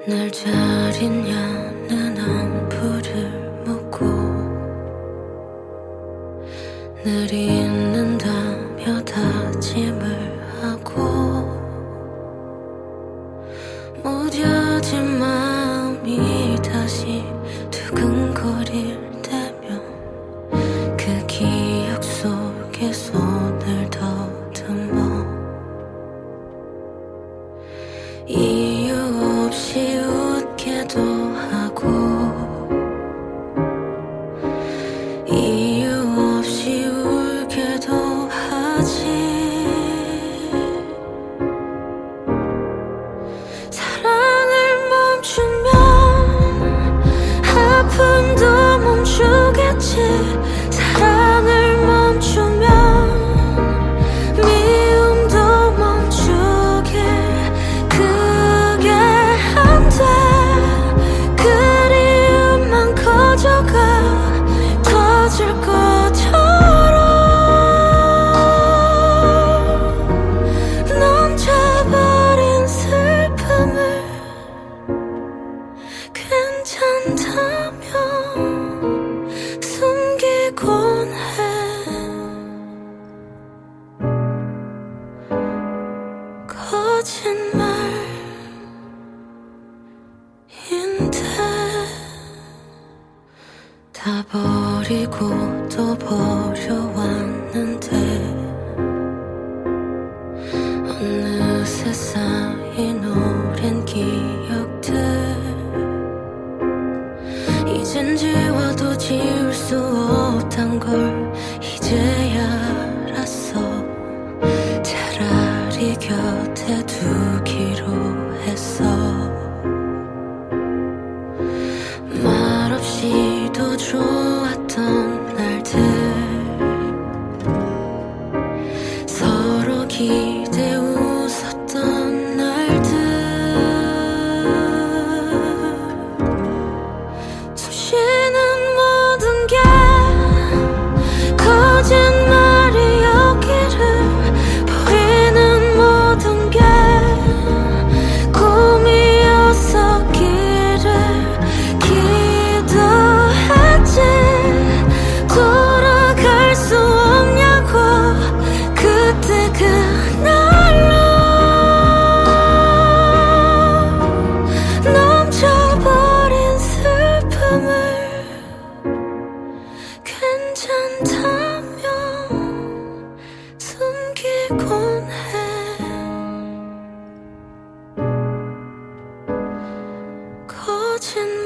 날 잘 있냐는 안부를 묻고 늘 있는다며 다짐을 하고 무뎌진 마음이 다시 두근거릴 때면 그 기억 속에 손을 더듬어 이유 없이 웃게도 하고 이유 없이 울게도 하지. 사랑을 멈추면 아픔도 멈추겠지. 사랑을 멈추면 미움도 멈추게. 그게 안 돼. 그리움만 커져가 터질 것처럼 넘쳐버린 슬픔을 괜찮다며 숨기곤 해. 거짓말인데 다 버리고 또 버려왔는데 어느새 쌓인 오랜 기억들 이젠 지워도 지울 수 없단 걸 이제야 알았어. 차라리 곁에 두기로 했어. 말없이도 좋았던 날들 서로 기대 웃었던 날들 숨 쉬는 모든 게 거짓말이었기를 보이는 모든 게 꿈이었었기를 기도했지. 돌아갈 수 없냐고 그때 그날로 넘쳐버린 슬픔을 괜찮다며 숨기곤 해. 거짓말